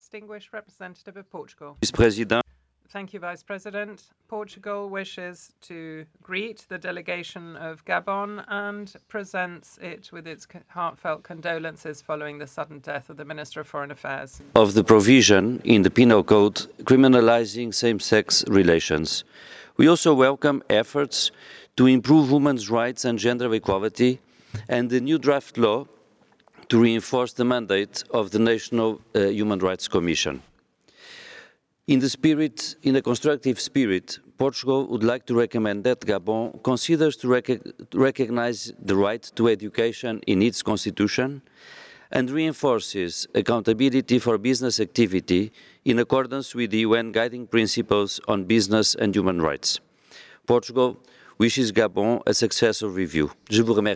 distinguished representative of Portugal. Vice-President. Thank you, Vice President. Portugal wishes to greet the delegation of Gabon and presents it with its heartfelt condolences following the sudden death of the Minister of Foreign Affairs. Of the provision in the Penal Code criminalizing same-sex relations. We also welcome efforts to improve women's rights and gender equality and the new draft law to reinforce the mandate of the National Human Rights Commission. In a constructive spirit, Portugal would like to recommend that Gabon considers to recognize the right to education in its constitution and reinforces accountability for business activity in accordance with the UN Guiding Principles on Business and Human Rights. Portugal wishes Gabon a successful review. Je vous remercie.